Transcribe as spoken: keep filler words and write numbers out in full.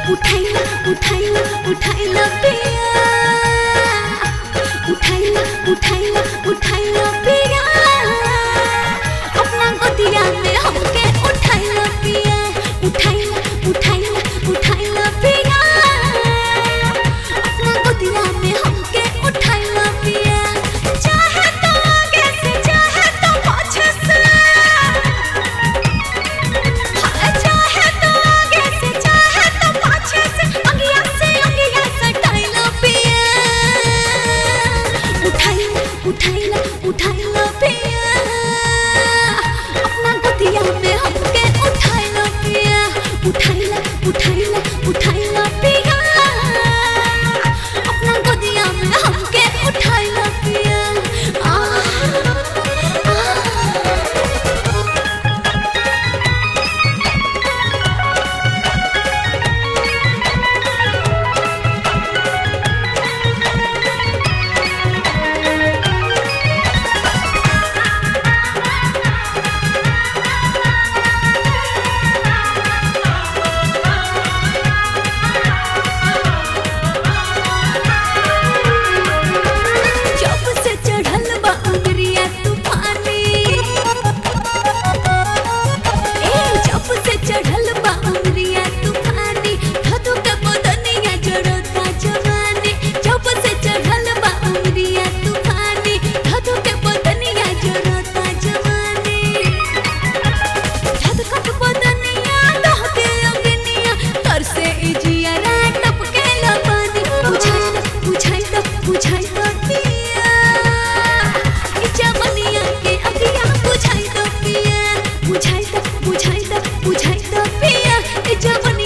उठाइला उठाइला उठाइला पिया उठाइला उठाइला उठाइला पिया अपना गोदिया में हमके उठाइला पिया उठाइला उठाइला उठाइला पिया अपना गोदिया में हमके उठाइला पिया चाहे तो आगे से चाहे तो पीछे से चाहे तो आगे से चाहे तो पीछे से अंगिया से अंगिया सटाइला पिया उठाइला उठाइला उठाइला पिया अपना गोदिया में हमके उठाइला पिया उठाइला उठाइला उठाइला पिया अपना गोदिया में हमके उठाइला पिया आ, आ, जब से चढ़ल बा अंगरिया तूफानी ए जब से चढ़ल बा अंगरिया तूफानी धधु के बदनिया जड़ता जवानी जब से चढ़ल बा अंगरिया तूफानी धधु के बदनिया जड़ता जवानी धधु के बदनिया दहके अंगनिया तर से इजिया टप के लबानी बुझाइता बुझाइता बुझाइता पिया ई जवनिया के अगिया बुझाइता पिया बुझाइता बुझाइता बुझाइता पिया ई जवन